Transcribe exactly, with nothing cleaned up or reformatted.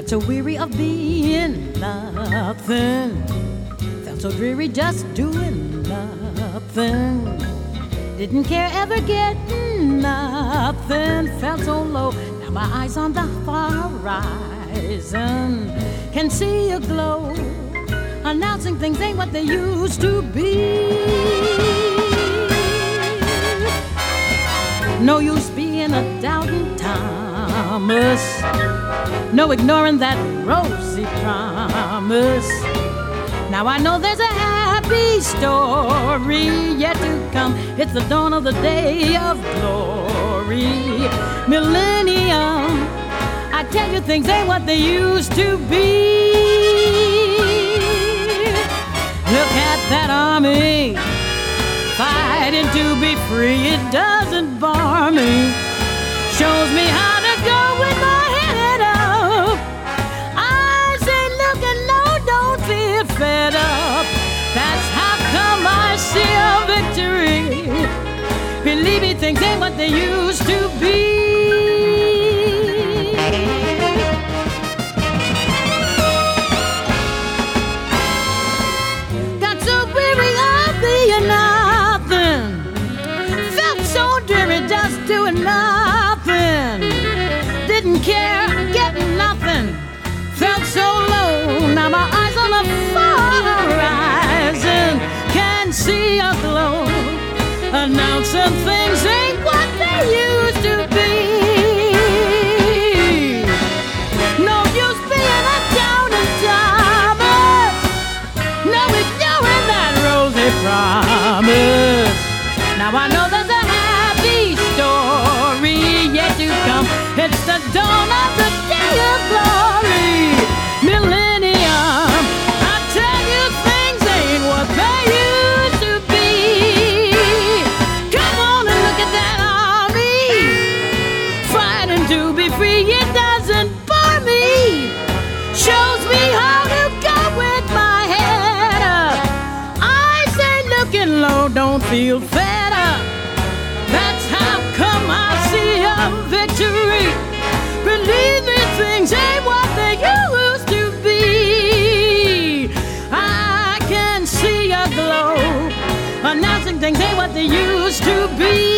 Got so weary of being nothing. Felt so dreary just doing nothing. Didn't care ever getting nothing. Felt so low. Now my eyes on the horizon can see a glow, announcing things ain't what they used to be. No use being a doubting Thomas, no ignoring that rosy promise. Now I know there's a happy story yet to come. It's the dawn of the day of glory. Millennium, I tell you things ain't what they used to be. Look at that army fighting to be free. It doesn't bar me, shows me how to go with my head up. Eyes ain't looking low, don't feel fed up. That's how come I see a victory. Believe me, things ain't what they used to be. Got so weary of being nothing. Felt so dreary just doing nothing. Didn't care, getting nothing. Felt so low, now my eyes on the horizon can see a glow, announcing things ain't what they used to be. No use being a down and Thomas, no ignoring that rosy promise. Now I know there's a happy story yet to come. It's the dawn of the day of glory. Millennium, I tell you things ain't what they used to be. Come on and look at that army fighting to be free. It doesn't bore me, shows me how to go with my head up. Eyes ain't looking low, don't feel fed up. That's how come I see a victory. Believe me, things ain't what they used to be. I can see a glow, announcing things ain't what they used to be.